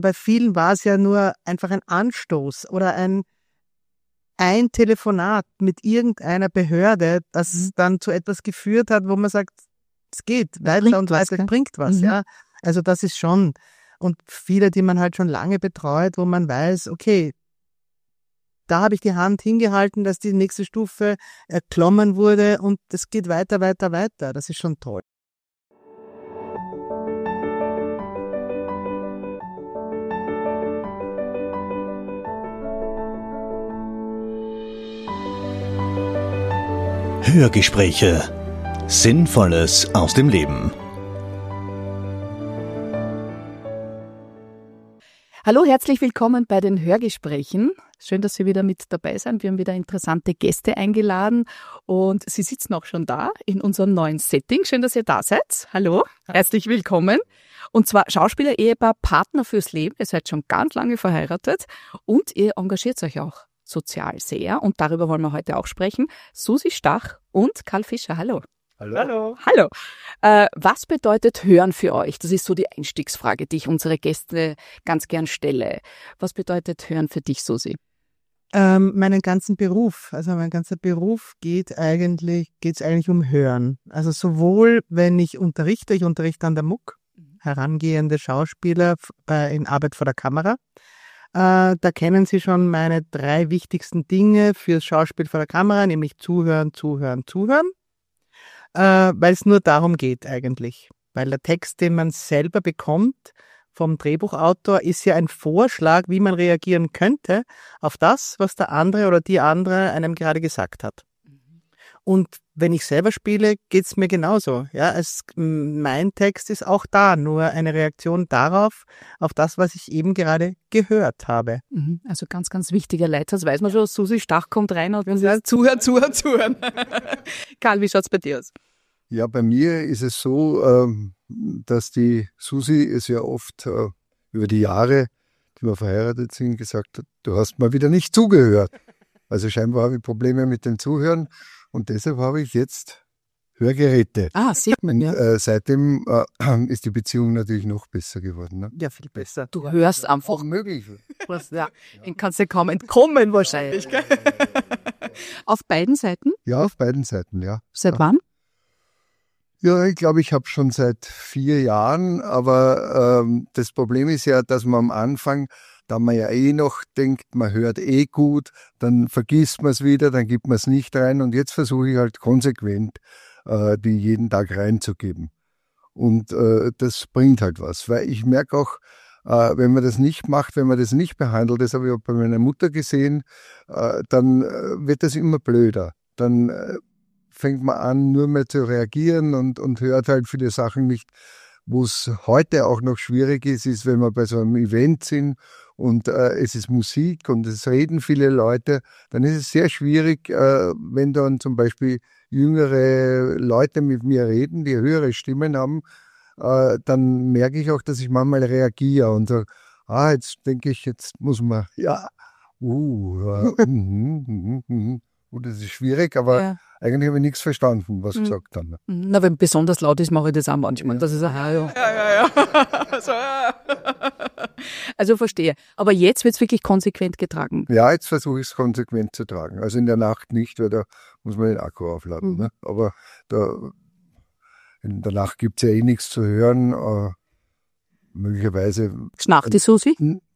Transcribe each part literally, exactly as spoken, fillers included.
Bei vielen war es ja nur einfach ein Anstoß oder ein, ein Telefonat mit irgendeiner Behörde, das mhm. dann zu etwas geführt hat, wo man sagt, es geht weiter bringt und weiter, es bringt was. Mhm. Ja. Also das ist schon, und viele, die man halt schon lange betreut, wo man weiß, okay, da habe ich die Hand hingehalten, dass die nächste Stufe erklommen wurde und es geht weiter, weiter, weiter. Das ist schon toll. Hörgespräche. Sinnvolles aus dem Leben. Hallo, herzlich willkommen bei den Hörgesprächen. Schön, dass Sie wieder mit dabei sind. Wir haben wieder interessante Gäste eingeladen und Sie sitzen auch schon da in unserem neuen Setting. Schön, dass ihr da seid. Hallo, herzlich willkommen. Und zwar Schauspieler, Ehepaar, Partner fürs Leben. Ihr seid schon ganz lange verheiratet und ihr engagiert euch auch sozial sehr. Und darüber wollen wir heute auch sprechen. Susi Stach und Karl Fischer. Hallo. Hallo. Hallo. Hallo. Äh, was bedeutet Hören für euch? Das ist so die Einstiegsfrage, die ich unsere Gäste ganz gern stelle. Was bedeutet Hören für dich, Susi? Ähm, meinen ganzen Beruf, also mein ganzer Beruf geht eigentlich, geht's eigentlich um Hören. Also sowohl, wenn ich unterrichte, ich unterrichte an der M U K, herangehende Schauspieler bei, in Arbeit vor der Kamera. Äh, da kennen Sie schon meine drei wichtigsten Dinge fürs Schauspiel vor der Kamera, nämlich Zuhören, Zuhören, Zuhören. Äh, weil es nur darum geht eigentlich. Weil der Text, den man selber bekommt vom Drehbuchautor, ist ja ein Vorschlag, wie man reagieren könnte auf das, was der andere oder die andere einem gerade gesagt hat. Und wenn ich selber spiele, geht's mir genauso. Ja, es, mein Text ist auch da, nur eine Reaktion darauf, auf das, was ich eben gerade gehört habe. Also ganz, ganz wichtiger Leitsatz. Weiß man schon, Susi Stach kommt rein und wenn sie sagt, zuhören, zuhören, zuhören. Karl, wie schaut's bei dir aus? Ja, bei mir ist es so, dass die Susi es ja oft über die Jahre, die wir verheiratet sind, gesagt hat, du hast mal wieder nicht zugehört. Also scheinbar habe ich Probleme mit dem Zuhören. Und deshalb habe ich jetzt Hörgeräte. Ah, sieht man, ja. Und, äh, seitdem äh, ist die Beziehung natürlich noch besser geworden. Ne? Ja, viel besser. Du ja, hörst einfach. Auch möglich. Was, ja, den kannst du kaum entkommen wahrscheinlich. Gell? Auf beiden Seiten? Ja, auf beiden Seiten, ja. Seit ja. wann? Ja, ich glaube, ich habe schon seit vier Jahren. Aber ähm, das Problem ist ja, dass man am Anfang, da man ja eh noch denkt, man hört eh gut, dann vergisst man es wieder, dann gibt man es nicht rein. Und jetzt versuche ich halt konsequent, äh, die jeden Tag reinzugeben. Und äh, das bringt halt was. Weil ich merke auch, äh, wenn man das nicht macht, wenn man das nicht behandelt, das habe ich auch bei meiner Mutter gesehen, äh, dann äh, wird das immer blöder. Dann äh, fängt man an, nur mehr zu reagieren und, und hört halt viele Sachen nicht. Wo es heute auch noch schwierig ist, ist, wenn wir bei so einem Event sind und äh, es ist Musik und es reden viele Leute, dann ist es sehr schwierig, äh, wenn dann zum Beispiel jüngere Leute mit mir reden, die höhere Stimmen haben, äh, dann merke ich auch, dass ich manchmal reagiere und sage, ah, jetzt denke ich, jetzt muss man, ja, uh, uh, mm, mm, mm, uh das ist schwierig, aber ja. Eigentlich habe ich nichts verstanden, was mhm. gesagt haben. Na, wenn besonders laut ist, mache ich das auch manchmal. Ja. Das ist ein ja, ja. ja, ja, ja. so, ja. Also verstehe. Aber jetzt wird es wirklich konsequent getragen. Ja, jetzt versuche ich es konsequent zu tragen. Also in der Nacht nicht, weil da muss man den Akku aufladen. Mhm. Ne? Aber da, in der Nacht gibt es ja eh nichts zu hören. Äh, möglicherweise. Schnarcht die Susi?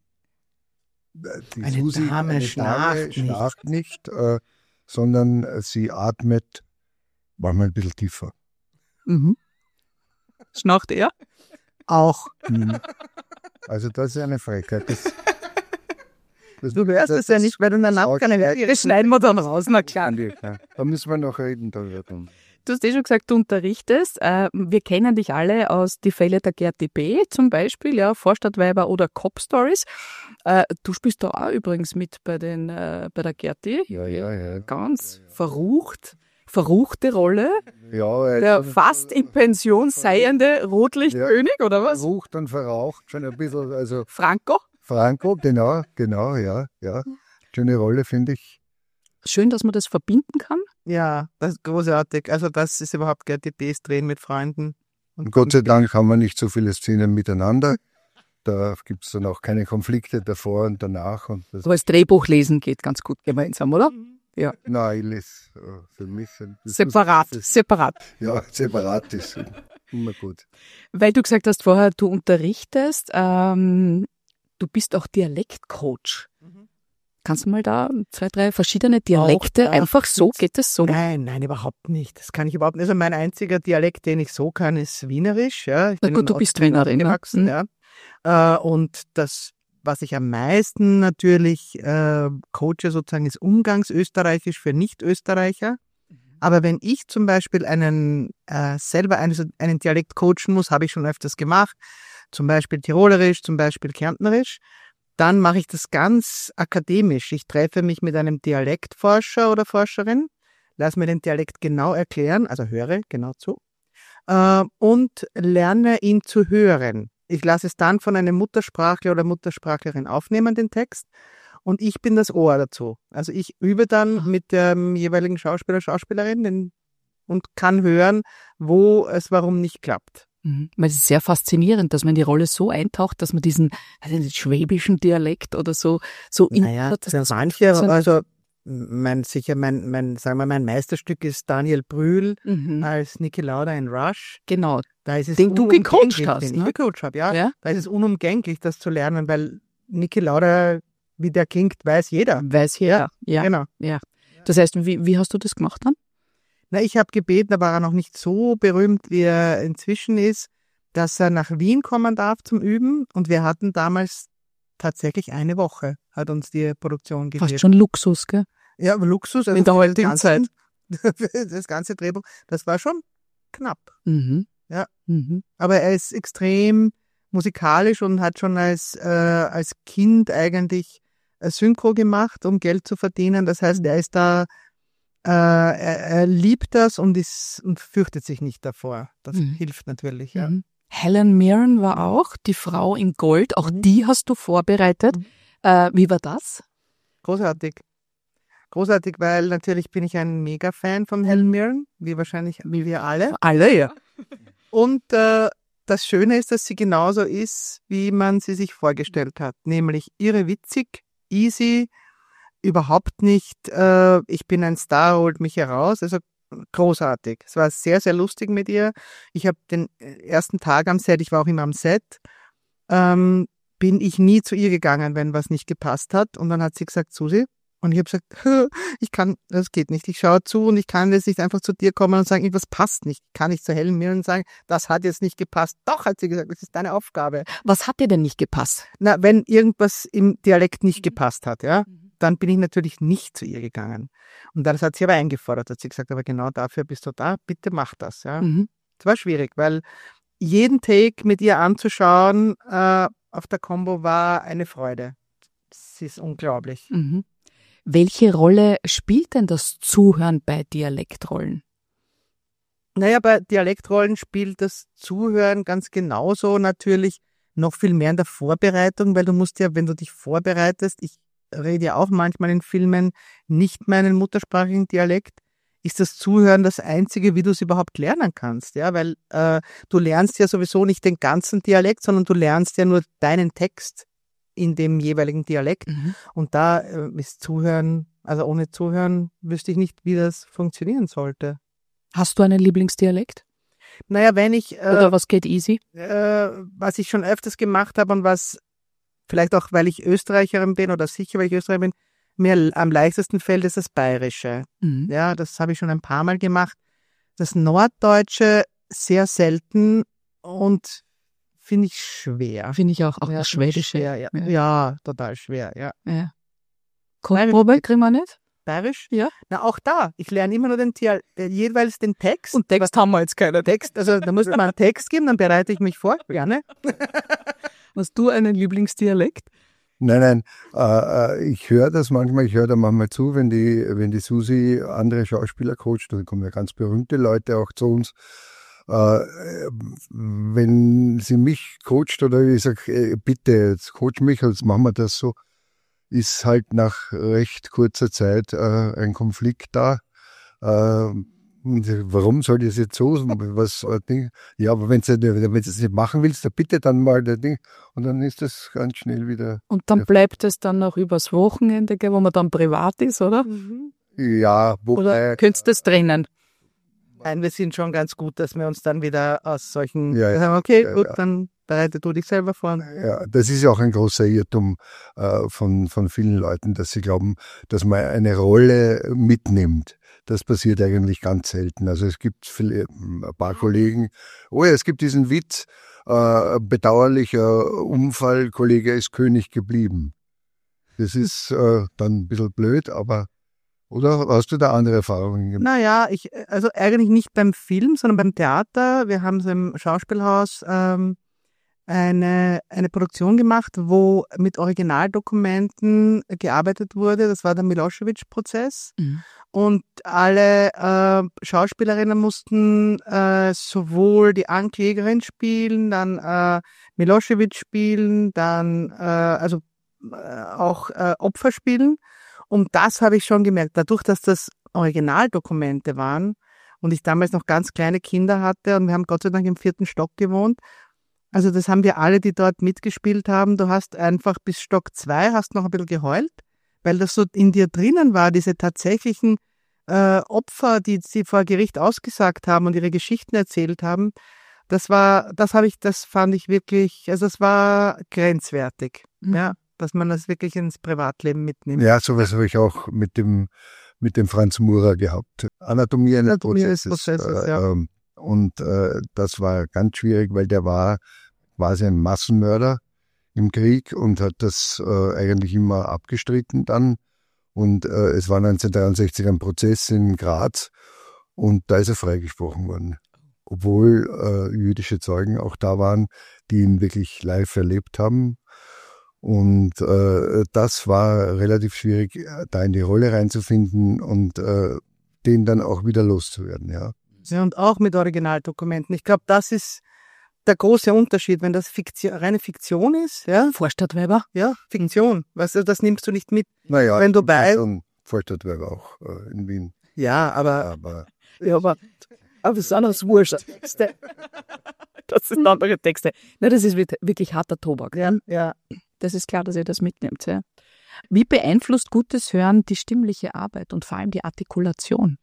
Die eine Susi Dame eine schnarcht Dame nicht. Schnarcht nicht äh, sondern sie atmet manchmal ein bisschen tiefer. Mhm. Schnarcht er? Auch. Mhm. Also das ist eine Frechheit. Das, das, du hörst es ja nicht, weil du in der Nacht keine hörst. Das schneiden wir dann raus, na klar. Da müssen wir noch reden darüber. Du hast eh schon gesagt, du unterrichtest. Wir kennen dich alle aus Die Fälle der Gerti B. zum Beispiel, ja, Vorstadtweiber oder Cop Stories. Du spielst da auch übrigens mit bei, den, bei der Gerti. Ja, ja, ja. Ganz ja, ja. verrucht. Verruchte Rolle. Ja, der fast in Pension seiende Rotlichtkönig, ja, oder was? Verrucht und verraucht, schon ein bisschen. Also Franco? Franco, genau, genau, ja, ja. Schöne Rolle, finde ich. Schön, dass man das verbinden kann. Ja, das ist großartig. Also das ist überhaupt Gerti B's Drehen mit Freunden. Und Gott sei Dank haben wir nicht so viele Szenen miteinander. da gibt es dann auch keine Konflikte davor und danach. Und das Aber das Drehbuch lesen geht ganz gut gemeinsam, oder? Ja. Nein, ich lese äh, für mich. das Separat, ist- separat. Ja, separat ist immer gut. Weil du gesagt hast vorher, du unterrichtest, ähm, du bist auch Dialektcoach. Kannst du mal da zwei, drei verschiedene Dialekte da einfach so, geht das so? Nein, nein, überhaupt nicht. Das kann ich überhaupt nicht. Also mein einziger Dialekt, den ich so kann, ist Wienerisch. Ja. Ich Na bin gut, in du bist Ostwien Wienerin, ne? aufgewachsen, Mhm. ja. Äh, Und das, was ich am meisten natürlich äh, coache sozusagen, ist Umgangsösterreichisch für Nicht-Österreicher. Aber wenn ich zum Beispiel einen äh, selber einen, einen Dialekt coachen muss, habe ich schon öfters gemacht, zum Beispiel Tirolerisch, zum Beispiel Kärntnerisch, dann mache ich das ganz akademisch. Ich treffe mich mit einem Dialektforscher oder Forscherin, lass mir den Dialekt genau erklären, also höre genau zu, äh, und lerne ihn zu hören. Ich lasse es dann von einem Muttersprachler oder Muttersprachlerin aufnehmen, den Text, und ich bin das Ohr dazu. Also ich übe dann mit dem jeweiligen Schauspieler, Schauspielerin den, und kann hören, wo es warum nicht klappt. Mhm. Weil es ist sehr faszinierend, dass man in die Rolle so eintaucht, dass man diesen, also den schwäbischen Dialekt oder so, so in Naja, hat, das dass sind manche, so ein- also mein, sicher mein, mein, sagen wir, mein Meisterstück ist Daniel Brühl Mhm. als Niki Lauda in Rush. Genau. Da ist es Den du gecoacht unumgänglich, hast, den ne? ich gecoacht habe, ja. Ja? Da ist es unumgänglich, das zu lernen, weil Niki Lauda, wie der klingt, weiß jeder. Weiß her. Ja. Genau. Ja. Das heißt, wie, wie hast du das gemacht dann? Na, ich habe gebeten, da war er noch nicht so berühmt, wie er inzwischen ist, dass er nach Wien kommen darf zum Üben. Und wir hatten damals tatsächlich eine Woche, hat uns die Produktion gegeben. Fast schon Luxus, gell? Ja, aber Luxus. In der für heutigen den ganzen- Das ganze Drehbuch, das war schon knapp. Mhm. Ja. Mhm. Aber er ist extrem musikalisch und hat schon als, äh, als Kind eigentlich äh, Synchro gemacht, um Geld zu verdienen. Das heißt, er ist da, äh, er, er liebt das und ist und fürchtet sich nicht davor. Das Mhm. hilft natürlich, ja. Mhm. Helen Mirren war auch die Frau in Gold. Auch Mhm. die hast du vorbereitet. Mhm. Äh, wie war das? Großartig. Großartig, weil natürlich bin ich ein Mega-Fan von Helen Mirren, wie wahrscheinlich, wie wir alle. Alle, ja. Und äh, das Schöne ist, dass sie genauso ist, wie man sie sich vorgestellt hat. Nämlich irre witzig, easy, überhaupt nicht, äh, ich bin ein Star, holt mich heraus. Also großartig. Es war sehr, sehr lustig mit ihr. Ich habe den ersten Tag am Set, ich war auch immer am Set, ähm, bin ich nie zu ihr gegangen, wenn was nicht gepasst hat. Und dann hat sie gesagt, Susi, und ich habe gesagt, ich kann, das geht nicht. Ich schaue zu und ich kann jetzt nicht einfach zu dir kommen und sagen, irgendwas passt nicht. Ich kann nicht zu Helen Mirren sagen, das hat jetzt nicht gepasst. Doch, hat sie gesagt, das ist deine Aufgabe. Was hat dir denn nicht gepasst? Na, wenn irgendwas im Dialekt nicht gepasst hat, ja, dann bin ich natürlich nicht zu ihr gegangen. Und das hat sie aber eingefordert, hat sie gesagt, aber genau dafür bist du da, bitte mach das, ja. Mhm. Es war schwierig, weil jeden Take mit ihr anzuschauen äh, auf der Combo war eine Freude. Es ist unglaublich. Mhm. Welche Rolle spielt denn das Zuhören bei Dialektrollen? Naja, bei Dialektrollen spielt das Zuhören ganz genauso natürlich noch viel mehr in der Vorbereitung, weil du musst ja, wenn du dich vorbereitest, ich rede ja auch manchmal in Filmen nicht meinen muttersprachigen Dialekt, ist das Zuhören das Einzige, wie du es überhaupt lernen kannst, ja, weil äh, du lernst ja sowieso nicht den ganzen Dialekt, sondern du lernst ja nur deinen Text in dem jeweiligen Dialekt. Mhm. Und da äh, ist Zuhören, also ohne Zuhören wüsste ich nicht, wie das funktionieren sollte. Hast du einen Lieblingsdialekt? Naja, wenn ich, äh, Oder was geht easy? äh, was ich schon öfters gemacht habe und was vielleicht auch, weil ich Österreicherin bin oder sicher, weil ich Österreicherin bin, mir am leichtesten fällt, ist das Bayerische. Mhm. Ja, das habe ich schon ein paar Mal gemacht. Das Norddeutsche sehr selten und finde ich schwer. Finde ich auch. Auch Ja, das finde ich Schwedische. Schwer, ja. Ja. Ja, total schwer, ja. Ja. Kostprobe kriegen wir nicht? Bayerisch? Ja. Na, auch da. Ich lerne immer nur den Tier, äh, jeweils den Text. Und Text haben wir jetzt keinen. Text, also da muss man einen Text geben, dann bereite ich mich vor, gerne. Hast du einen Lieblingsdialekt? Nein, nein, äh, äh, ich höre das manchmal, ich höre da manchmal zu, wenn die, wenn die Susi andere Schauspieler coacht, da kommen ja ganz berühmte Leute auch zu uns. Äh, wenn sie mich coacht oder ich sage, äh, bitte, jetzt coach mich, jetzt machen wir das so, ist halt nach recht kurzer Zeit äh, ein Konflikt da. Äh, Und warum soll ich das jetzt so? Was, ja, aber wenn du es nicht machen willst, dann bitte dann mal das Ding. Und dann ist das ganz schnell wieder. Und dann bleibt es dann noch übers Wochenende, wo man dann privat ist, oder? Mhm. Ja, wobei. Oder könntest du das trennen? Nein, wir sind schon ganz gut, dass wir uns dann wieder aus solchen, Ja, ja. sagen, okay, Ja, gut, ja. dann bereite du dich selber vor. Ja, das ist ja auch ein großer Irrtum äh, von, von vielen Leuten, dass sie glauben, dass man eine Rolle mitnimmt. Das passiert eigentlich ganz selten. Also es gibt viele, ein paar Kollegen, oh ja, es gibt diesen Witz, äh, bedauerlicher Unfall, Kollege ist König geblieben. Das ist äh, dann ein bisschen blöd, aber oder hast du da andere Erfahrungen gemacht? Naja, ich, also eigentlich nicht beim Film, sondern beim Theater. Wir haben so im Schauspielhaus ähm, eine, eine Produktion gemacht, wo mit Originaldokumenten gearbeitet wurde. Das war der Milosevic-Prozess. Mhm. Und alle äh, Schauspielerinnen mussten äh, sowohl die Anklägerin spielen, dann äh, Milosevic spielen, dann äh, also äh, auch äh, Opfer spielen. Und das habe ich schon gemerkt, dadurch, dass das Originaldokumente waren und ich damals noch ganz kleine Kinder hatte und wir haben Gott sei Dank im vierten Stock gewohnt. Also das haben wir alle, die dort mitgespielt haben. Du hast einfach bis Stock zwei hast noch ein bisschen geheult, weil das so in dir drinnen war, diese tatsächlichen äh, Opfer, die sie vor Gericht ausgesagt haben und ihre Geschichten erzählt haben. Das war, das habe ich, das fand ich wirklich, also es war grenzwertig, Mhm. ja, dass man das wirklich ins Privatleben mitnimmt. Ja, sowas habe ich auch mit dem, mit dem Franz Murer gehabt. Anatomie eines Anatomie eines Prozesses. Prozesses, äh, ja. ähm, und äh, das war ganz schwierig, weil der war quasi ein Massenmörder im Krieg und hat das äh, eigentlich immer abgestritten dann. Und äh, es war neunzehnhundertdreiundsechzig ein Prozess in Graz und da ist er freigesprochen worden. Obwohl äh, jüdische Zeugen auch da waren, die ihn wirklich live erlebt haben. Und äh, das war relativ schwierig, da in die Rolle reinzufinden und äh, den dann auch wieder loszuwerden, ja. Ja, und auch mit Originaldokumenten. Ich glaube, das ist der große Unterschied, wenn das Fiktion, reine Fiktion ist, ja, Vorstadtweiber? ja, Fiktion, weißt du, das nimmst du nicht mit. Naja, Wenn du bei- und Vorstadtwerk auch äh, in Wien. Ja, aber, Aber Ja, aber, aber es sind auch wurscht. Texte. Das sind andere Texte. Na, das ist wird- wirklich harter Tobak. ja, ja. Das ist klar, dass ihr das mitnehmt. Ja. Wie beeinflusst gutes Hören die stimmliche Arbeit und vor allem die Artikulation?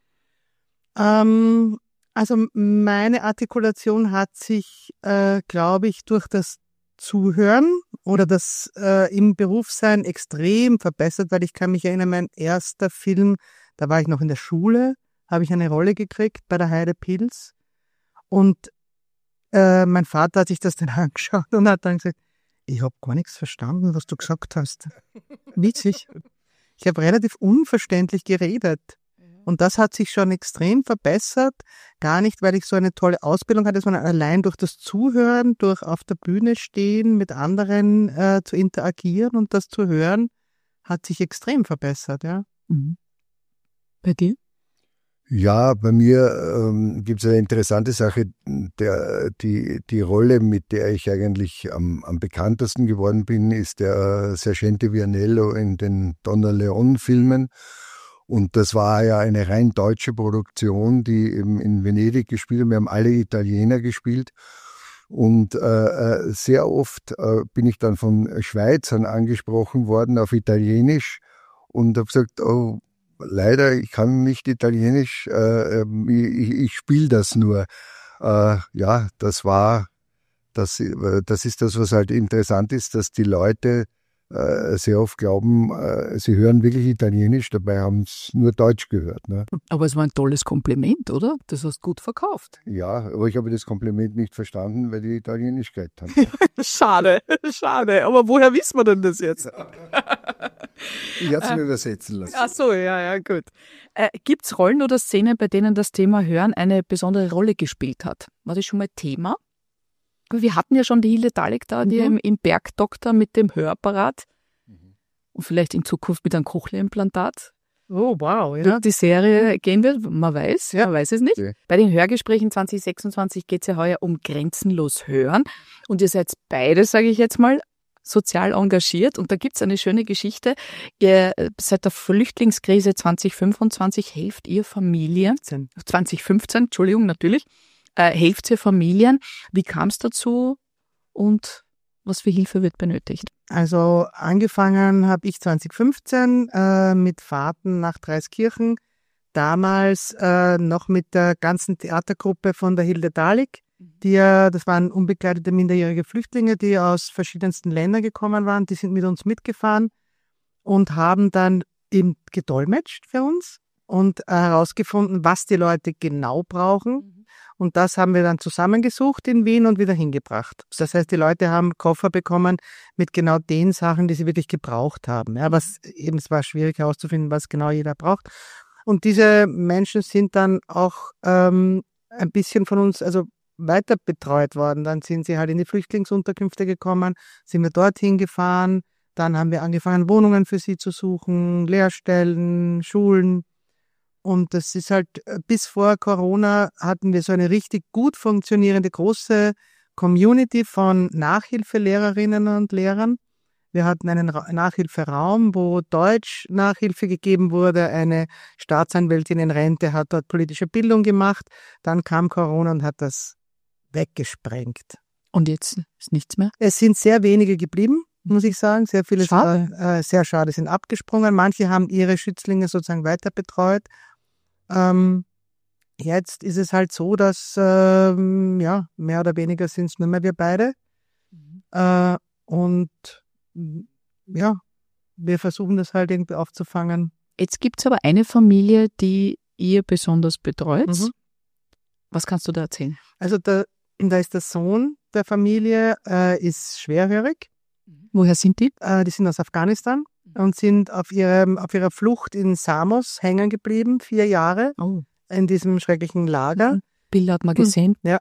Ähm, also meine Artikulation hat sich, äh, glaube ich, durch das Zuhören oder das äh, im Berufssein extrem verbessert, weil ich kann mich erinnern, mein erster Film, da war ich noch in der Schule, habe ich eine Rolle gekriegt bei der Heide Pils und äh, mein Vater hat sich das dann angeschaut und hat dann gesagt, ich habe gar nichts verstanden, was du gesagt hast. Witzig. Ich habe relativ unverständlich geredet. Und das hat sich schon extrem verbessert. Gar nicht, weil ich so eine tolle Ausbildung hatte, sondern allein durch das Zuhören, durch auf der Bühne stehen, mit anderen äh, zu interagieren und das zu hören, hat sich extrem verbessert, ja. Mhm. Bei dir? ja, bei mir ähm, gibt es eine interessante Sache. Der, die, die Rolle, mit der ich eigentlich am, am bekanntesten geworden bin, ist der Sergente Vianello in den Donna Leon-Filmen. Und das war ja eine rein deutsche Produktion, die eben in Venedig gespielt hat. Wir haben alle Italiener gespielt. Und äh, sehr oft äh, bin ich dann von Schweizern angesprochen worden auf Italienisch und habe gesagt, oh, leider, ich kann nicht Italienisch, äh, ich, ich spiele das nur. Äh, ja, das war, das, das ist das, was halt interessant ist, dass die Leute äh, sehr oft glauben, äh, sie hören wirklich Italienisch, dabei haben sie nur Deutsch gehört. Ne? Aber es war ein tolles Kompliment, oder? Das hast du gut verkauft. Ja, aber ich habe das Kompliment nicht verstanden, weil die Italienisch geredet haben. Schade, schade. Aber woher wissen wir denn das jetzt? Ich habe es mir übersetzen lassen. Ach so, ja, ja, gut. Äh, Gibt es Rollen oder Szenen, bei denen das Thema Hören eine besondere Rolle gespielt hat? War das schon mal Thema? Wir hatten ja schon die Hilde Dalek da, die Mhm. im, im Bergdoktor mit dem Hörapparat und vielleicht in Zukunft mit einem Cochlea-Implantat. Oh, wow, ja. Durch die Serie gehen wird, man weiß, Ja. man weiß es nicht. Ja. Bei den Hörgesprächen zwanzig sechsundzwanzig geht es ja heuer um grenzenlos Hören und ihr seid beide, sage ich jetzt mal, sozial engagiert und da gibt es eine schöne Geschichte. Ihr, seit der Flüchtlingskrise zwanzig fünfundzwanzig helft ihr Familien, zwanzig fünfzehn, Entschuldigung, natürlich, äh, helft ihr Familien. Wie kam es dazu und was für Hilfe wird benötigt? Also angefangen habe ich zwanzig fünfzehn äh, mit Fahrten nach Dreiskirchen, damals äh, noch mit der ganzen Theatergruppe von der Hilde Dahlig. Die, das waren unbegleitete minderjährige Flüchtlinge, die aus verschiedensten Ländern gekommen waren. Die sind mit uns mitgefahren und haben dann eben gedolmetscht für uns und äh, herausgefunden, was die Leute genau brauchen. Mhm. Und das haben wir dann zusammengesucht in Wien und wieder hingebracht. Das heißt, die Leute haben Koffer bekommen mit genau den Sachen, die sie wirklich gebraucht haben. Ja, was eben, es war schwierig herauszufinden, was genau jeder braucht. Und diese Menschen sind dann auch ähm, ein bisschen von uns, also weiter betreut worden. Dann sind sie halt in die Flüchtlingsunterkünfte gekommen, sind wir dorthin gefahren. Dann haben wir angefangen, Wohnungen für sie zu suchen, Lehrstellen, Schulen. Und das ist halt, bis vor Corona hatten wir so eine richtig gut funktionierende große Community von Nachhilfelehrerinnen und Lehrern. Wir hatten einen Nachhilferaum, wo Deutsch Nachhilfe gegeben wurde. Eine Staatsanwältin in Rente hat dort politische Bildung gemacht. Dann kam Corona und hat das weggesprengt. Und jetzt ist nichts mehr? Es sind sehr wenige geblieben, muss ich sagen. Sehr viele, schade. Äh, sehr schade, sind abgesprungen. Manche haben ihre Schützlinge sozusagen weiter betreut. Ähm, jetzt ist es halt so, dass ähm, ja, mehr oder weniger sind es nur mehr wir beide. Mhm. Äh, und ja, wir versuchen das halt irgendwie aufzufangen. Jetzt gibt es aber eine Familie, die ihr besonders betreut. Mhm. Was kannst du da erzählen? Also da, da ist der Sohn der Familie, äh, ist schwerhörig. Woher sind die? Äh, die sind aus Afghanistan und sind auf, ihrem, auf ihrer Flucht in Samos hängen geblieben, vier Jahre oh. in diesem schrecklichen Lager. Bilder hat man gesehen. Ja.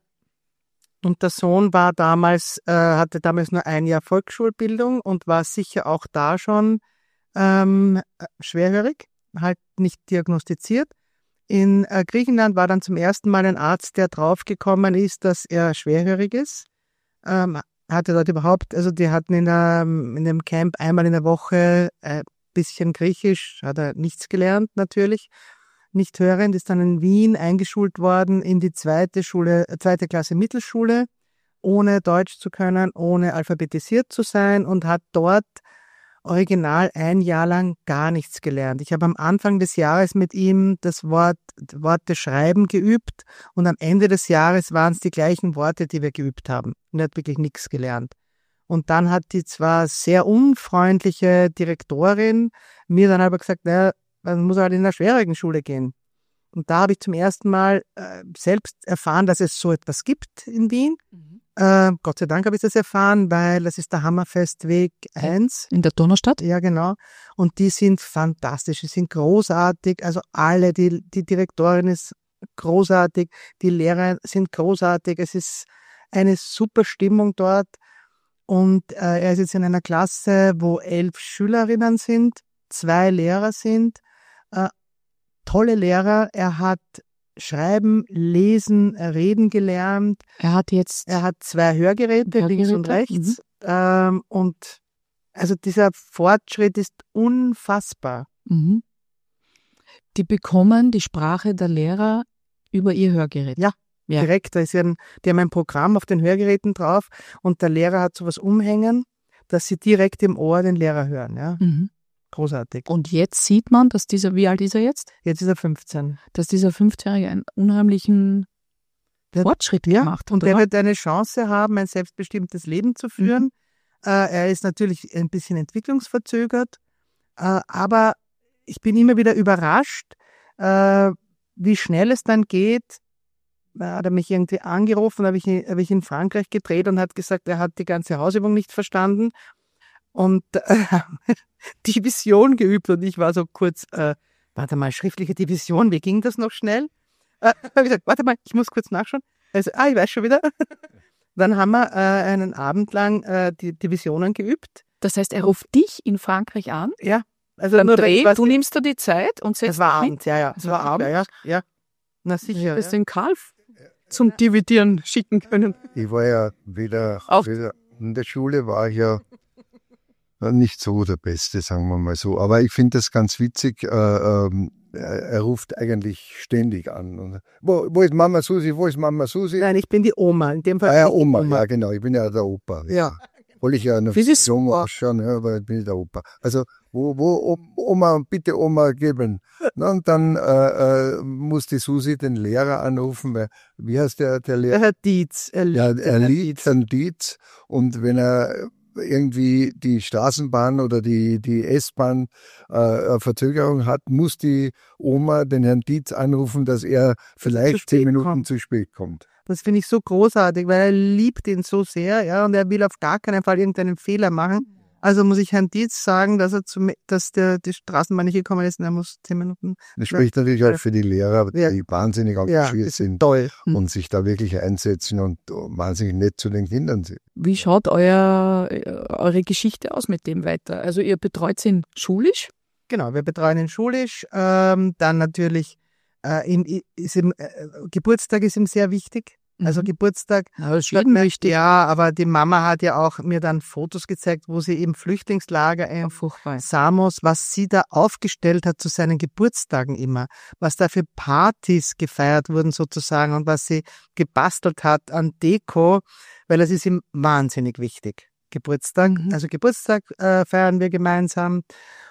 Und der Sohn war damals, äh, hatte damals nur ein Jahr Volksschulbildung und war sicher auch da schon ähm, schwerhörig, halt nicht diagnostiziert. In äh, Griechenland war dann zum ersten Mal ein Arzt, der draufgekommen ist, dass er schwerhörig ist. Ähm, hatte dort überhaupt, also die hatten in, der, in dem Camp einmal in der Woche ein bisschen Griechisch, hat er nichts gelernt natürlich. Nicht hörend, ist dann in Wien eingeschult worden in die zweite Schule, zweite Klasse Mittelschule, ohne Deutsch zu können, ohne alphabetisiert zu sein und hat dort original ein Jahr lang gar nichts gelernt. Ich habe am Anfang des Jahres mit ihm das Wort, Worte schreiben geübt und am Ende des Jahres waren es die gleichen Worte, die wir geübt haben. Und er hat wirklich nichts gelernt. Und dann hat die zwar sehr unfreundliche Direktorin mir dann aber gesagt, naja, man muss halt in der schwierigen Schule gehen. Und da habe ich zum ersten Mal äh, selbst erfahren, dass es so etwas gibt in Wien. Mhm. Äh, Gott sei Dank habe ich das erfahren, weil das ist der Hammerfestweg eins. In der Donaustadt? Ja, genau. Und die sind fantastisch, die sind großartig. Also alle, die, die Direktorin ist großartig, die Lehrer sind großartig. Es ist eine super Stimmung dort. Und äh, er ist jetzt in einer Klasse, wo elf Schülerinnen sind, zwei Lehrer sind. Äh, tolle Lehrer. Er hat Schreiben, Lesen, Reden gelernt. Er hat jetzt... Er hat zwei Hörgeräte, Hörgeräte? links und rechts. Mhm. Ähm, und also dieser Fortschritt ist unfassbar. Mhm. Die bekommen die Sprache der Lehrer über ihr Hörgerät. Ja, ja. Direkt. Da ist ja ein, die haben ein Programm auf den Hörgeräten drauf und der Lehrer hat sowas umhängen, dass sie direkt im Ohr den Lehrer hören. Ja. Mhm. Großartig. Und jetzt sieht man, dass dieser, wie alt ist er jetzt? Jetzt ist er fünfzehn. Dass dieser fünfzehnjährige einen unheimlichen der, Fortschritt ja, gemacht hat. Und er wird eine Chance haben, ein selbstbestimmtes Leben zu führen. Mhm. Äh, er ist natürlich ein bisschen entwicklungsverzögert, äh, aber ich bin immer wieder überrascht, äh, wie schnell es dann geht. Da hat er mich irgendwie angerufen, habe ich, hab ich in Frankreich gedreht und hat gesagt, er hat die ganze Hausübung nicht verstanden. Und äh, Division geübt und ich war so kurz, äh, warte mal, schriftliche Division, wie ging das noch schnell? Äh, habe ich gesagt, warte mal, ich muss kurz nachschauen. Also, ah, ich weiß schon wieder. Dann haben wir äh, einen Abend lang äh, die Divisionen geübt. Das heißt, er ruft dich in Frankreich an? Ja. Also beim nur Dreh, du nimmst dir die Zeit und setzt Es war Abend, ja, ja. Es war Abend? Ja, ja. ja. Na sicher. Ja, ja. Den Karl zum Dividieren schicken können. Ich war ja wieder, Auf wieder in der Schule, war ich ja nicht so der Beste, sagen wir mal so. Aber ich finde das ganz witzig. Äh, ähm, er ruft eigentlich ständig an. Und, wo, wo ist Mama Susi? Wo ist Mama Susi? Nein, ich bin die Oma. In dem Fall Ah, ja, bin ich Oma. Oma. Ja, genau. Ich bin ja der Opa. Ja. Obwohl ich ja noch Wie ist jung Opa? ausschauen, ja, aber ich bin der Opa. Also, wo, wo, Oma, bitte Oma geben. Na, und dann äh, äh, muss die Susi den Lehrer anrufen, weil, wie heißt der, der Lehrer? Der Herr Dietz. Er, Ja, der er Herr liebt Dietz. Herrn Dietz, und wenn er irgendwie die Straßenbahn oder die, die S-Bahn äh, eine Verzögerung hat, muss die Oma den Herrn Dietz anrufen, dass er vielleicht spät zehn Minuten kommt. zu spät kommt. Das finde ich so großartig, weil er liebt ihn so sehr, ja, und er will auf gar keinen Fall irgendeinen Fehler machen. Also muss ich Herrn Dietz sagen, dass er zum, dass der die Straßenbahn nicht gekommen ist und er muss zehn Minuten. Das spricht natürlich auch für die Lehrer, Ja. die wahnsinnig Ja, engagiert das ist sind toll. und sich da wirklich einsetzen und wahnsinnig nett zu den Kindern sind. Wie schaut euer, eure Geschichte aus mit dem weiter? Also ihr betreut ihn schulisch? Genau, wir betreuen ihn schulisch. Ähm, dann natürlich äh, in, ist ihm, äh, Geburtstag ist ihm sehr wichtig. Also Geburtstag. Ja, das ist Hört jedem man- wichtig. Ja, aber die Mama hat ja auch mir dann Fotos gezeigt, wo sie im Flüchtlingslager in Furchtbar. Samos, was sie da aufgestellt hat zu seinen Geburtstagen immer, was da für Partys gefeiert wurden sozusagen und was sie gebastelt hat an Deko, weil das ist ihm wahnsinnig wichtig. Geburtstag, Mhm. also Geburtstag äh, feiern wir gemeinsam.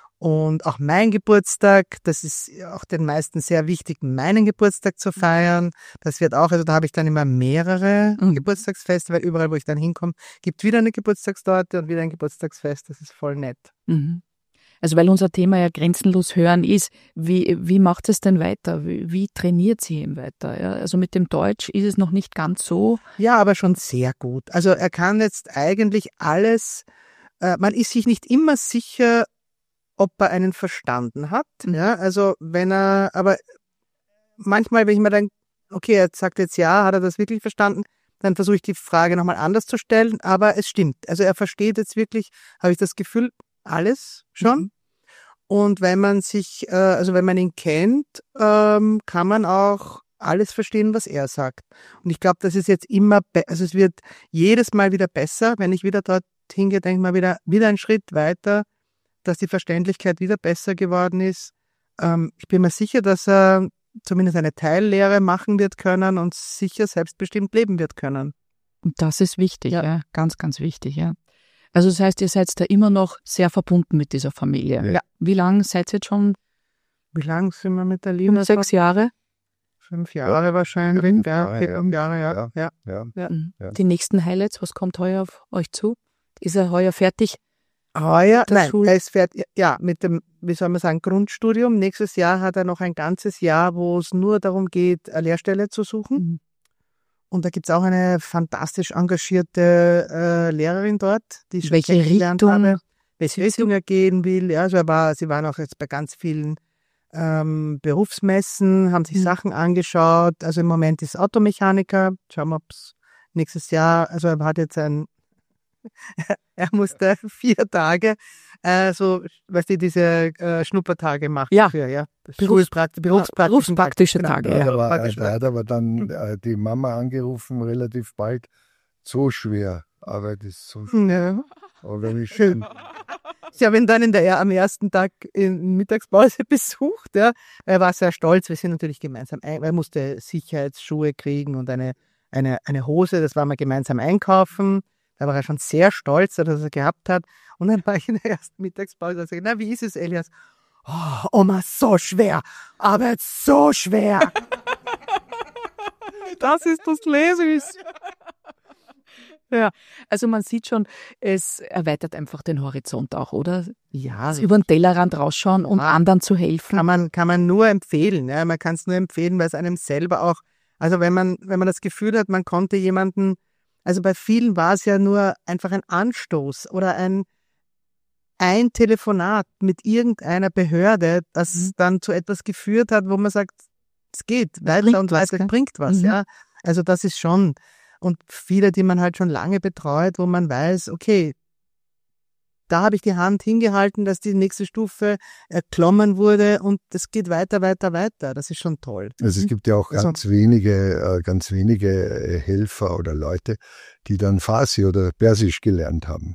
Und auch mein Geburtstag, das ist auch den meisten sehr wichtig, meinen Geburtstag zu feiern. Das wird auch, also da habe ich dann immer mehrere Mhm. Geburtstagsfeste, weil überall, wo ich dann hinkomme, gibt wieder eine Geburtstagstorte und wieder ein Geburtstagsfest. Das ist voll nett. Mhm. Also weil unser Thema ja grenzenlos hören ist, wie, wie macht es denn weiter? Wie, wie trainiert sie ihn weiter? Ja, also mit dem Deutsch ist es noch nicht ganz so. Ja, aber schon sehr gut. Also er kann jetzt eigentlich alles, äh, man ist sich nicht immer sicher, ob er einen verstanden hat. Ja, also wenn er, aber manchmal, wenn ich mir denke, okay, er sagt jetzt ja, hat er das wirklich verstanden, dann versuche ich die Frage nochmal anders zu stellen, aber es stimmt. Also er versteht jetzt wirklich, habe ich das Gefühl, alles schon. Mhm. Und wenn man sich, äh, also wenn man ihn kennt, ähm, kann man auch alles verstehen, was er sagt. Und ich glaube, das ist jetzt immer, be- also es wird jedes Mal wieder besser, wenn ich wieder dort hingehe, denke ich mal wieder, wieder einen Schritt weiter, dass die Verständlichkeit wieder besser geworden ist. Ähm, ich bin mir sicher, dass er zumindest eine Teillehre machen wird können und sicher selbstbestimmt leben wird können. Und das ist wichtig, ja. Ja. Ganz, ganz wichtig, ja. Also das heißt, ihr seid da immer noch sehr verbunden mit dieser Familie. Ja. Wie lange seid ihr jetzt schon? Wie lange sind wir mit der Liebe? Fünf, sechs Jahre? Fünf Jahre wahrscheinlich. Fünf Ja, Jahre, vier, ja. fünf Jahre, ja. Ja. ja. Ja. Ja. Mhm. Ja. Die nächsten Highlights, was kommt heuer auf euch zu? Ist er heuer fertig? Heuer, Der nein, Schul- er ist fertig, ja, mit dem, wie soll man sagen, Grundstudium. Nächstes Jahr hat er noch ein ganzes Jahr, wo es nur darum geht, eine Lehrstelle zu suchen. Mhm. Und da gibt's auch eine fantastisch engagierte äh, Lehrerin dort, die ich schon Welche kennengelernt Richtung? habe, welche Richtung er gehen will. Ja, also er war, sie waren auch jetzt bei ganz vielen ähm, Berufsmessen, haben sich Mhm. Sachen angeschaut. Also im Moment ist Automechaniker. Schauen wir, ob's nächstes Jahr, also er hat jetzt ein er musste vier Tage, äh, so, weißt du, diese äh, Schnuppertage machen. Ja. Für, ja. Berufs- Schulprakt- berufspraktische berufspraktische Genau. Tage, Da ja. hat aber, Praktisch. da hat aber dann äh, die Mama angerufen, relativ bald. So schwer, Arbeit ist so schwer. Ja. Aber wenn ich Schön. Ich habe ihn dann in der, am ersten Tag in Mittagspause besucht. Ja. Er war sehr stolz. Wir sind natürlich gemeinsam ein, er musste Sicherheitsschuhe kriegen und eine, eine, eine Hose. Das waren wir gemeinsam einkaufen. Da war er schon sehr stolz, dass er das gehabt hat. Und dann war ich in der ersten Mittagspause und sagte, na, wie ist es, Elias? Oh, Oma, so schwer. Arbeit so schwer. Das ist das Lesen. Ja, also man sieht schon, es erweitert einfach den Horizont auch, oder? Ja, Über den Tellerrand rausschauen und Ja. anderen zu helfen. kann man, kann man nur empfehlen. Ja. Man kann es nur empfehlen, weil es einem selber auch, also wenn man, wenn man das Gefühl hat, man konnte jemanden, also bei vielen war es ja nur einfach ein Anstoß oder ein, ein Telefonat mit irgendeiner Behörde, das Mhm. dann zu etwas geführt hat, wo man sagt, es geht weiter bringt und was, weiter, gell? bringt was. Mhm. Ja. Also das ist schon, und viele, die man halt schon lange betreut, wo man weiß, okay, da habe ich die Hand hingehalten, dass die nächste Stufe erklommen wurde und es geht weiter, weiter, weiter. Das ist schon toll. Also es gibt ja auch Also- ganz wenige, äh, ganz wenige äh, Helfer oder Leute, die dann Farsi oder Persisch gelernt haben.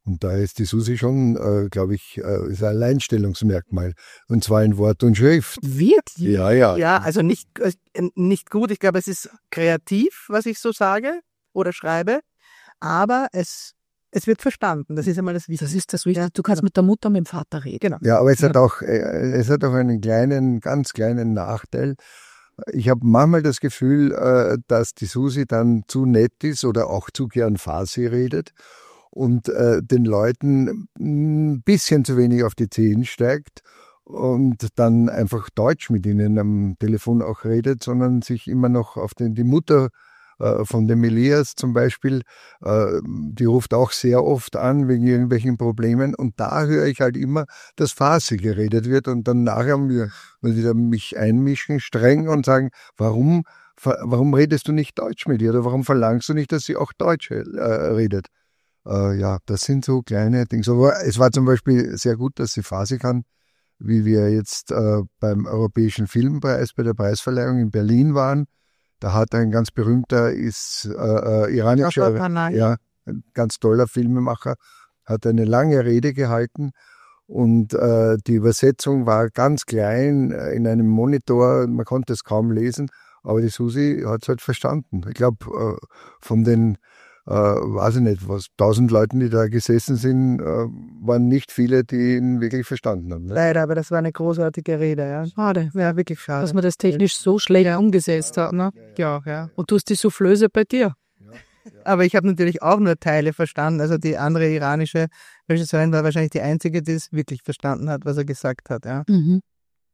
Und da ist die Susi schon, äh, glaube ich, äh, ist ein Alleinstellungsmerkmal. Und zwar in Wort und Schrift. Wirklich? Ja, ja. Ja, also nicht, äh, nicht gut. Ich glaube, es ist kreativ, was ich so sage oder schreibe, aber es, es wird verstanden. Das ist einmal das Wichtigste. Das ist das Wichtigste. Ja, Du kannst genau. mit der Mutter, mit dem Vater reden. Genau. Ja, aber es Ja. hat auch, äh, es hat auch einen kleinen, ganz kleinen Nachteil. Ich habe manchmal das Gefühl, äh, dass die Susi dann zu nett ist oder auch zu gern Farsi redet und äh, den Leuten ein bisschen zu wenig auf die Zehen steigt und dann einfach Deutsch mit ihnen am Telefon auch redet, sondern sich immer noch auf den, die Mutter äh, von dem Elias zum Beispiel, äh, die ruft auch sehr oft an wegen irgendwelchen Problemen und da höre ich halt immer, dass Farsi geredet wird und dann nachher wir wieder mich einmischen, streng und sagen, warum, warum redest du nicht Deutsch mit ihr oder warum verlangst du nicht, dass sie auch Deutsch äh, redet? Äh, ja, das sind so kleine Dinge. Aber es war zum Beispiel sehr gut, dass sie Farsi kann, wie wir jetzt äh, beim Europäischen Filmpreis, bei der Preisverleihung in Berlin waren. Da hat ein ganz berühmter, ist äh, äh, iranischer, ja, ein ganz toller Filmemacher, hat eine lange Rede gehalten und äh, die Übersetzung war ganz klein äh, in einem Monitor, man konnte es kaum lesen, aber die Susi hat es halt verstanden. Ich glaube, äh, von den Äh, weiß ich nicht, was, tausend Leuten, die da gesessen sind, äh, waren nicht viele, die ihn wirklich verstanden haben. Ne? Leider, aber das war eine großartige Rede, ja. Schade, Ja, wirklich schade. dass man das technisch so schlecht umgesetzt hat. Ne? Ja, ja. Und du hast die Soufflöse bei dir. Aber ich habe natürlich auch nur Teile verstanden. Also die andere iranische Regisseurin war wahrscheinlich die einzige, die es wirklich verstanden hat, was er gesagt hat, ja. Mhm.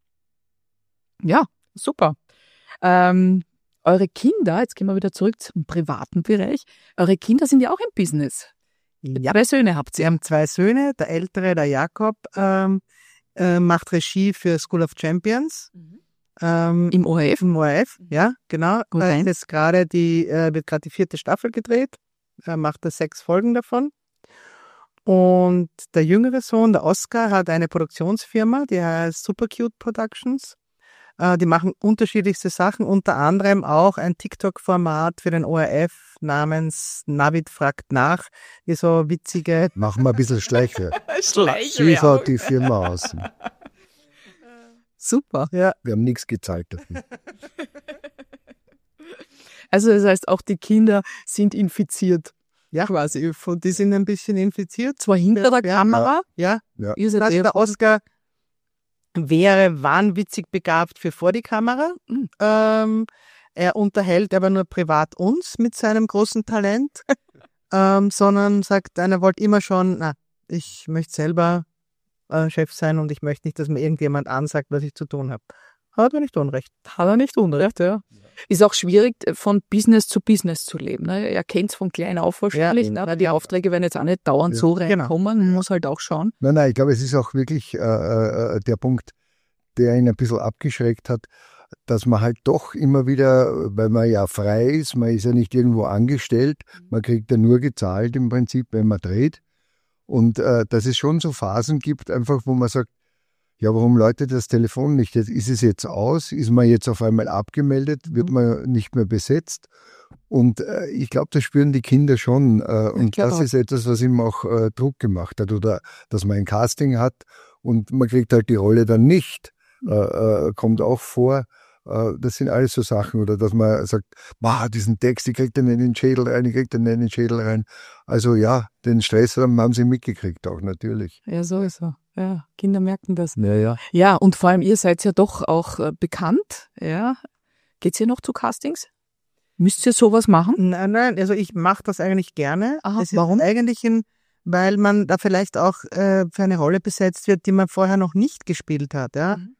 Ja, super. Ähm, eure Kinder, jetzt gehen wir wieder zurück zum privaten Bereich, eure Kinder sind ja auch im Business. Ja. Zwei Söhne habt Sie ihr. haben zwei Söhne. Der ältere, der Jakob, ähm, äh, macht Regie für School of Champions. Ähm, Im O R F. Im O R F, ja, genau. Gut Da rein. ist jetzt gerade die, äh, wird gerade die vierte Staffel gedreht. Er macht da sechs Folgen davon. Und der jüngere Sohn, der Oscar, hat eine Produktionsfirma, die heißt Supercute Productions. Äh, die machen unterschiedlichste Sachen, unter anderem auch ein TikTok-Format für den O R F namens Navid fragt nach, die so witzige. Machen wir ein bisschen Schleiche. Schleiche. Wie schaut die Firma aus? Super. Ja, Wir haben nichts gezahlt dafür. Also das heißt, auch die Kinder sind infiziert. ja, Quasi. und die sind ein bisschen infiziert. Zwar hinter der Ja. Kamera. Ja, Ja. Ihr seid das, eher der Oscar wäre wahnwitzig begabt für vor die Kamera. Mhm. Ähm, er unterhält aber nur privat uns mit seinem großen Talent, ähm, sondern sagt, einer wollte immer schon, na, ich möchte selber äh, Chef sein und ich möchte nicht, dass mir irgendjemand ansagt, was ich zu tun habe. Hat er nicht Unrecht. Hat er nicht Unrecht, ja. Ist auch schwierig, von Business zu Business zu leben. Ne? Er kennt es von klein auf wahrscheinlich. Ja. Ne? Die Aufträge werden jetzt auch nicht dauernd Ja. so Genau. reinkommen. Man muss halt auch schauen. Nein, nein, ich glaube, es ist auch wirklich äh, äh, der Punkt, der ihn ein bisschen abgeschreckt hat, dass man halt doch immer wieder, weil man ja frei ist, man ist ja nicht irgendwo angestellt, man kriegt ja nur gezahlt im Prinzip, wenn man dreht. Und äh, dass es schon so Phasen gibt, einfach wo man sagt, ja, warum läutet das Telefon nicht? Jetzt, ist es jetzt aus? Ist man jetzt auf einmal abgemeldet? Wird man nicht mehr besetzt? Und äh, ich glaube, das spüren die Kinder schon. Äh, und klar. das ist etwas, was ihm auch äh, Druck gemacht hat. Oder dass man ein Casting hat und man kriegt halt die Rolle dann nicht. Äh, äh, kommt auch vor. Äh, das sind alles so Sachen. Oder dass man sagt, bah, diesen Text, ich krieg den in den Schädel rein, ich krieg den in den Schädel rein. Also ja, den Stress haben, haben sie mitgekriegt auch natürlich. Ja, so ist er. Ja, Kinder merken das. Ja, ja. Ja, und vor allem ihr seid ja doch auch äh, bekannt. Ja. Geht's ihr noch zu Castings? Müsst ihr sowas machen? Nein, nein, also ich mache das eigentlich gerne. Aha, es ist warum? eigentlich ein, weil man da vielleicht auch äh, für eine Rolle besetzt wird, die man vorher noch nicht gespielt hat. Ja? Mhm.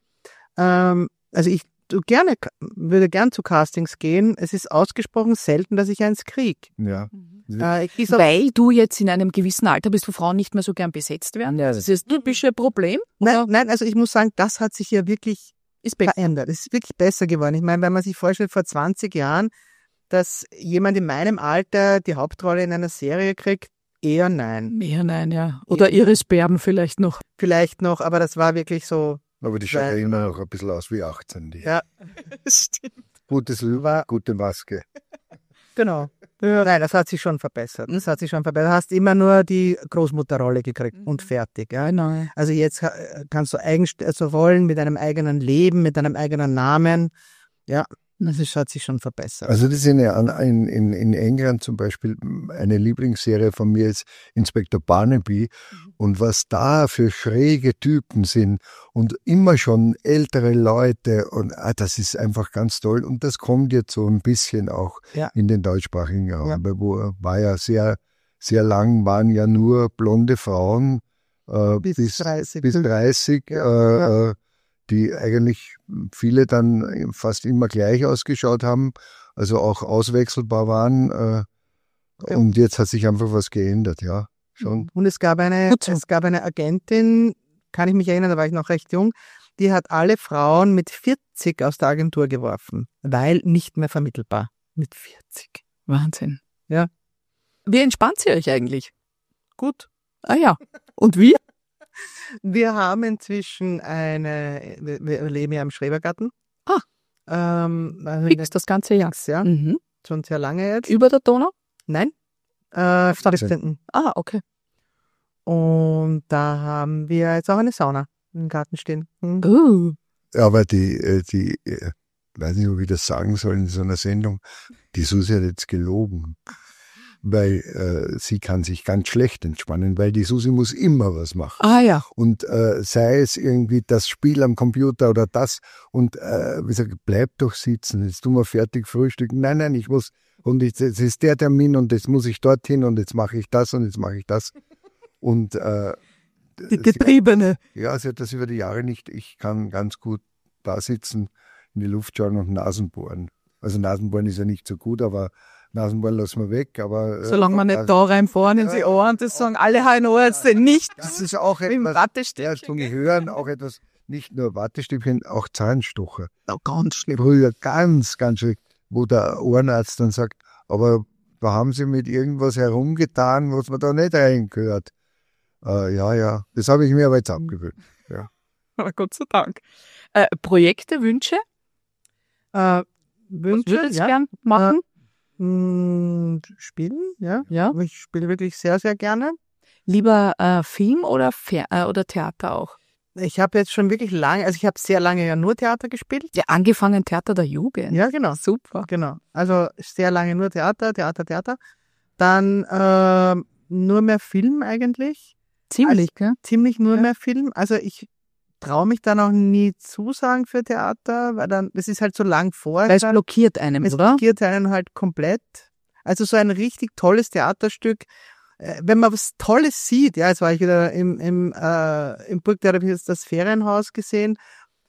Ähm, also ich tu gerne, würde gern zu Castings gehen. Es ist ausgesprochen selten, dass ich eins kriege. Ja. Äh, ich ist auch, Weil du jetzt in einem gewissen Alter bist, wo Frauen nicht mehr so gern besetzt werden. Das ist das typische Problem. nein, Oder nein, also ich muss sagen, das hat sich ja wirklich ist besser. verändert. Es ist wirklich besser geworden. Ich meine, wenn man sich vorstellt, vor zwanzig Jahren, dass jemand in meinem Alter die Hauptrolle in einer Serie kriegt, eher nein. Mehr nein, ja. Oder Iris Berben vielleicht noch. Vielleicht noch, aber das war wirklich so, Aber die schaut ja Weil- immer noch ein bisschen aus wie achtzehn. Die. ja, stimmt. Gutes Silber, gute Maske. Genau. Ja. Nein, das hat sich schon verbessert. Das hat sich schon verbessert. Du hast immer nur die Großmutterrolle gekriegt und fertig. Ja? Genau. Also jetzt kannst du eigenst also Rollen mit einem eigenen Leben, mit einem eigenen Namen. Ja, das ist, hat sich schon verbessert. Also das ist in, in, in England zum Beispiel eine Lieblingsserie von mir ist Inspektor Barnaby. Mhm. Und was da für schräge Typen sind und immer schon ältere Leute und ah, das ist einfach ganz toll. Und das kommt jetzt so ein bisschen auch ja. in den deutschsprachigen Raum. Ja. Wo war ja sehr, sehr lang, waren ja nur blonde Frauen äh, bis, bis dreißig, bis dreißig ja. Äh, ja. die eigentlich viele dann fast immer gleich ausgeschaut haben, also auch auswechselbar waren. Äh, ja. Und jetzt hat sich einfach was geändert, ja. Schon. Und es gab eine, es gab eine Agentin, kann ich mich erinnern, da war ich noch recht jung, die hat alle Frauen mit vierzig aus der Agentur geworfen, weil nicht mehr vermittelbar. Mit vierzig. Wahnsinn. Ja. Wie entspannt ihr euch eigentlich? Gut. Ah ja. Und wie? Wir haben inzwischen eine, wir, wir leben ja im Schrebergarten. Ah. Ähm, also Fix das ganze Jahr. Ja. Mhm. Schon sehr lange jetzt. Über der Donau? Nein. Äh, Stadtständen. Ah, okay. Und da haben wir jetzt auch eine Sauna im Garten stehen. Hm. Uh. Aber die, die, ich weiß nicht, ob ich das sagen soll in so einer Sendung, die Susi hat jetzt gelogen. Weil äh, sie kann sich ganz schlecht entspannen, weil die Susi muss immer was machen. Ah ja. Und äh, sei es irgendwie das Spiel am Computer oder das und äh, wie gesagt, bleib doch sitzen, jetzt tun wir fertig frühstücken. Nein, nein, ich muss und jetzt ist der Termin und jetzt muss ich dorthin und jetzt mache ich das und jetzt mache ich das. Und äh, die Getriebene. Sie, ja, sie hat das über die Jahre nicht. Ich kann ganz gut da sitzen, in die Luft schauen und Nasen bohren. Also Nasenbohren ist ja nicht so gut, aber Nasenbohren lassen wir weg, aber... Solange man nicht da reinfahren in die Ohren, das sagen alle H N O-Ärzte nicht. Das ist auch etwas, ja, zum Hören auch etwas, nicht nur Wattestäbchen, auch Zahnstocher. Oh, ganz schlimm. Früher ganz, ganz schlimm, wo der Ohrenarzt dann sagt, aber da haben sie mit irgendwas herumgetan, was man da nicht reingehört. Äh, ja, ja, das habe ich mir aber jetzt abgewöhnt. Ja. Aber Gott sei Dank. Äh, Projekte, Wünsche? Äh, Wünsche, was würdest du ja. gern machen? Äh, mh, spielen, ja. ja. Ich spiele wirklich sehr, sehr gerne. Lieber äh, Film oder, Fer äh, oder Theater auch? Ich habe jetzt schon wirklich lange, also ich habe sehr lange ja nur Theater gespielt. Ja, angefangen Theater der Jugend. Ja, genau. Super. Genau. Also sehr lange nur Theater, Theater, Theater. Dann äh, nur mehr Film eigentlich. Ziemlich, also, gell? Ziemlich nur ja. mehr Film. Also ich traue mich dann auch nie zusagen für Theater, weil dann, das ist halt so lang vor. Weil es blockiert einem, es oder? Es blockiert einen halt komplett. Also so ein richtig tolles Theaterstück, äh, wenn man was Tolles sieht, ja, jetzt war ich wieder im, im, äh, im Burgtheater, habe ich jetzt das Ferienhaus gesehen.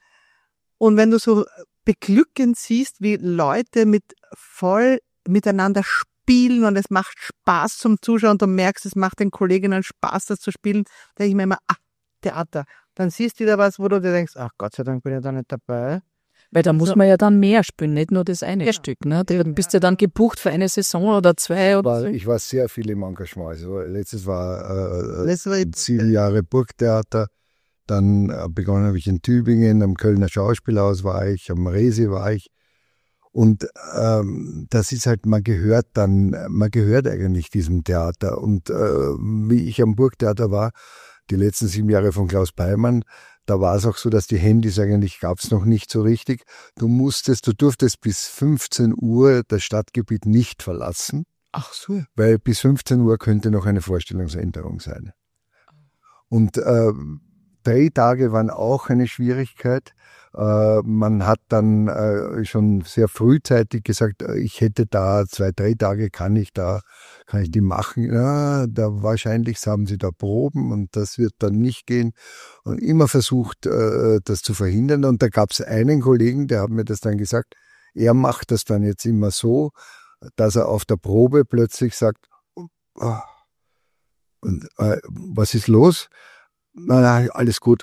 Und wenn du so beglückend siehst, wie Leute mit voll miteinander spielen und es macht Spaß zum Zuschauen und du merkst, es macht den Kolleginnen Spaß, das zu spielen, denke ich mir immer, ah, Theater. Dann siehst du wieder was, wo du dir denkst, ach Gott sei Dank bin ich da nicht dabei. Weil da muss also, man ja dann mehr spielen, nicht nur das eine genau. Stück. Ne? Du bist ja dann gebucht für eine Saison oder zwei. Oder war, so. Ich war sehr viel im Engagement. Also letztes war, äh, Letztes war sieben Jahre Burgtheater. Dann äh, begonnen habe ich in Tübingen, am Kölner Schauspielhaus war ich, am Resi war ich. Und ähm, das ist halt, man gehört dann, man gehört eigentlich diesem Theater. Und äh, wie ich am Burgtheater war, die letzten sieben Jahre von Klaus Peimann, da war es auch so, dass die Handys eigentlich gab es noch nicht so richtig. Du musstest, du durftest bis fünfzehn Uhr das Stadtgebiet nicht verlassen. Ach so. Weil bis fünfzehn Uhr könnte noch eine Vorstellungsänderung sein. Und äh, Drehtage waren auch eine Schwierigkeit. Äh, man hat dann äh, schon sehr frühzeitig gesagt, ich hätte da zwei Drehtage, kann ich da, kann ich die machen? Ja, da wahrscheinlich haben sie da Proben und das wird dann nicht gehen. Und immer versucht, äh, das zu verhindern. Und da gab es einen Kollegen, der hat mir das dann gesagt, er macht das dann jetzt immer so, dass er auf der Probe plötzlich sagt, oh, und, äh, was ist los? Nein, nein, alles gut.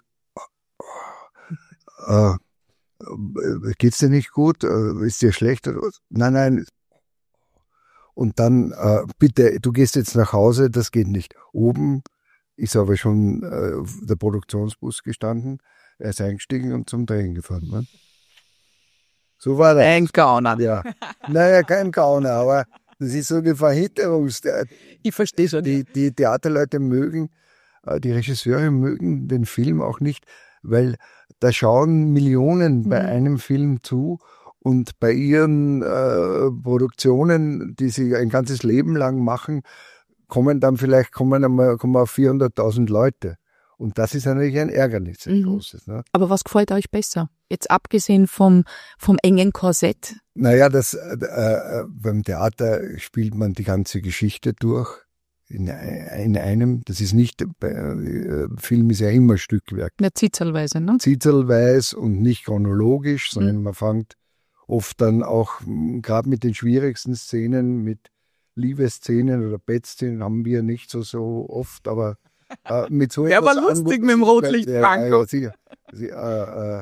Äh, geht's dir nicht gut? Ist dir schlecht? Nein, nein. Und dann, äh, bitte, du gehst jetzt nach Hause, das geht nicht. Oben ist aber schon äh, der Produktionsbus gestanden. Er ist eingestiegen und zum Drehen gefahren. Ne? So war das. Ein Gauner. Ja. Naja, kein Gauner, aber Das ist so eine Verhinderungs... Ich verstehe schon. Die, die Theaterleute mögen, die Regisseure mögen den Film auch nicht, weil da schauen Millionen bei mhm. einem Film zu und bei ihren äh, Produktionen, die sie ein ganzes Leben lang machen, kommen dann vielleicht kommen einmal, kommen auf vierhunderttausend Leute. Und das ist natürlich ein Ärgernis, ein mhm. großes. Ne? Aber was gefällt euch besser? Jetzt abgesehen vom, vom engen Korsett? Naja, das, äh, beim Theater spielt man die ganze Geschichte durch in, in einem. Das ist nicht, äh, Film ist ja immer Stückwerk. Ja, zitzelweise, ne? Zitzelweise und nicht chronologisch, sondern mhm. man fängt oft dann auch, gerade mit den schwierigsten Szenen, mit Liebesszenen oder Bettszenen haben wir nicht so, so oft, aber äh, mit so ja, etwas. Ja, war lustig mit dem Rotlichtbank. Ja, sicher. Sie, äh, äh,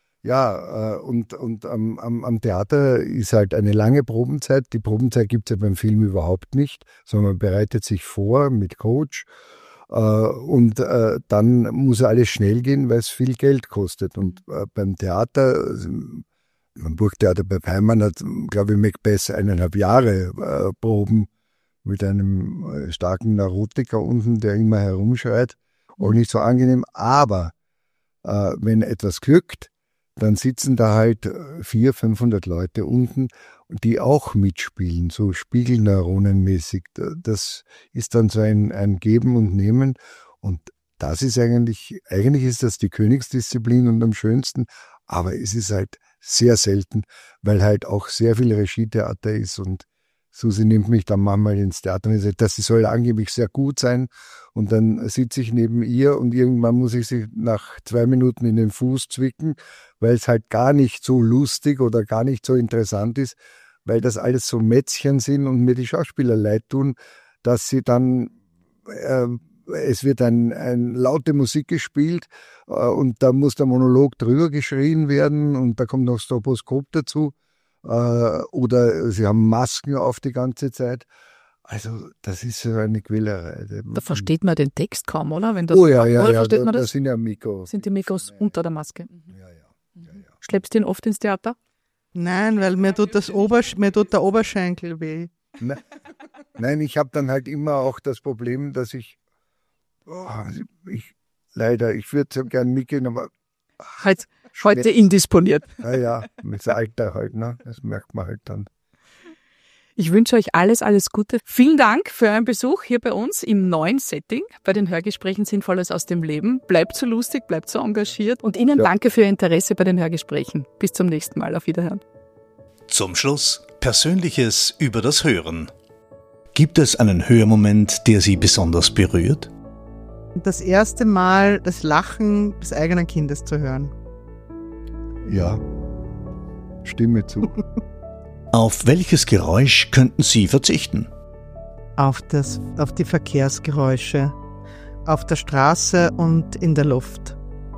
ja, äh, und, und am, am, am Theater ist halt eine lange Probenzeit. Die Probenzeit gibt es ja beim Film überhaupt nicht, sondern man bereitet sich vor mit Coach äh, und äh, dann muss alles schnell gehen, weil es viel Geld kostet. Und äh, beim Theater, also, beim Burgtheater bei Heimann hat, glaube ich, Macbeth eineinhalb Jahre äh, Proben mit einem äh, starken Neurotiker unten, der immer herumschreit. Auch nicht so angenehm. Aber äh, wenn etwas glückt, dann sitzen da halt vierhundert, fünfhundert Leute unten, die auch mitspielen, so spiegelneuronenmäßig. Das ist dann so ein, ein Geben und Nehmen. Und das ist eigentlich, eigentlich ist das die Königsdisziplin und am schönsten. Aber es ist halt sehr selten, weil halt auch sehr viel Regietheater ist und Susi nimmt mich dann manchmal ins Theater und sagt, das soll angeblich sehr gut sein und dann sitze ich neben ihr und irgendwann muss ich sie nach zwei Minuten in den Fuß zwicken, weil es halt gar nicht so lustig oder gar nicht so interessant ist, weil das alles so Mätzchen sind und mir die Schauspieler leid tun, dass sie dann, äh, es wird ein, ein laute Musik gespielt äh, und da muss der Monolog drüber geschrien werden und da kommt noch Stroboskop dazu. Oder sie haben Masken auf die ganze Zeit. Also das ist so eine Quälerei. Da versteht man den Text kaum, oder? Wenn das, oh ja, ja, oder ja, versteht da, man das? da sind ja Mikros. Sind die Mikros unter der Maske? Ja, ja, ja, ja. Schleppst du ihn oft ins Theater? Nein, weil mir tut, das Obersch- mir tut der Oberschenkel weh. Nein, Nein ich habe dann halt immer auch das Problem, dass ich, oh, ich leider, ich würde so gern mitgehen, aber halt, heute indisponiert. Ja, ja, mit dem Alter halt, ne? Das merkt man halt dann. Ich wünsche euch alles, alles Gute. Vielen Dank für euren Besuch hier bei uns im neuen Setting, bei den Hörgesprächen Sinnvolles aus dem Leben. Bleibt so lustig, bleibt so engagiert und Ihnen ja. danke für Ihr Interesse bei den Hörgesprächen. Bis zum nächsten Mal. Auf Wiederhören. Zum Schluss Persönliches über das Hören. Gibt es einen Hörmoment, der Sie besonders berührt? Das erste Mal das Lachen des eigenen Kindes zu hören. Ja, stimme zu. Auf welches Geräusch könnten Sie verzichten? Auf, das, auf die Verkehrsgeräusche, auf der Straße und in der Luft.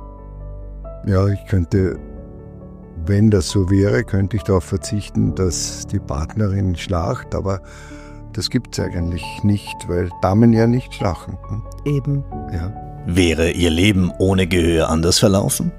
Ja, ich könnte, wenn das so wäre, könnte ich darauf verzichten, dass die Partnerin schnarcht, aber das gibt es eigentlich nicht, weil Damen ja nicht schnarchen. Hm? Eben. Ja. Wäre Ihr Leben ohne Gehör anders verlaufen?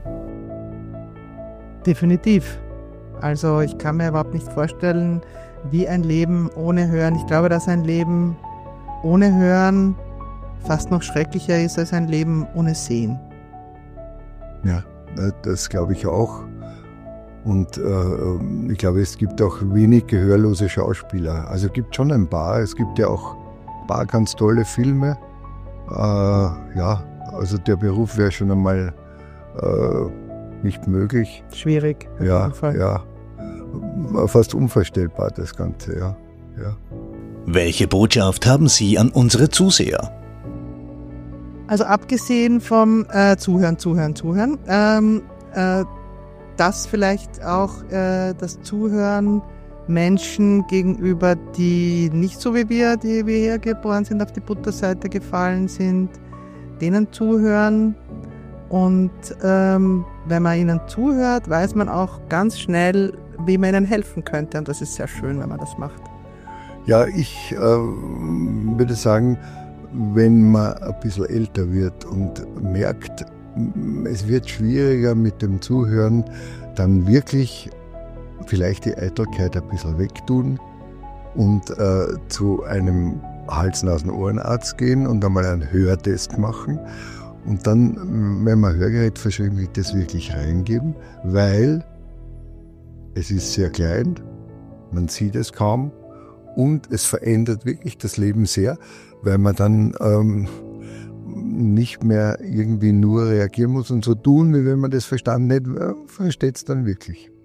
Definitiv. Also ich kann mir überhaupt nicht vorstellen, wie ein Leben ohne Hören. Ich glaube, dass ein Leben ohne Hören fast noch schrecklicher ist als ein Leben ohne Sehen. Ja, das glaube ich auch. Und äh, ich glaube, es gibt auch wenig gehörlose Schauspieler. Also es gibt schon ein paar. Es gibt ja auch ein paar ganz tolle Filme. Äh, ja, also der Beruf wäre schon einmal äh, nicht möglich. Schwierig. Ja, ja. Fast unvorstellbar, das Ganze, ja. ja. Welche Botschaft haben Sie an unsere Zuseher? Also abgesehen vom äh, Zuhören, Zuhören, Zuhören, ähm, äh, dass vielleicht auch äh, das Zuhören Menschen gegenüber, die nicht so wie wir, die wir hier geboren sind, auf die Butterseite gefallen sind, denen zuhören. Und ähm, wenn man ihnen zuhört, weiß man auch ganz schnell, wie man ihnen helfen könnte. Und das ist sehr schön, wenn man das macht. Ja, ich äh, würde sagen, wenn man ein bisschen älter wird und merkt, es wird schwieriger mit dem Zuhören, dann wirklich vielleicht die Eitelkeit ein bisschen wegtun und äh, zu einem Hals-Nasen-Ohrenarzt gehen und einmal einen Hörtest machen. Und dann, wenn man ein Hörgerät verschrieben wird, das wirklich reingeben, weil es ist sehr klein, man sieht es kaum und es verändert wirklich das Leben sehr, weil man dann ähm, nicht mehr irgendwie nur reagieren muss und so tun, wie wenn man das Verstand nicht äh, versteht, es dann wirklich.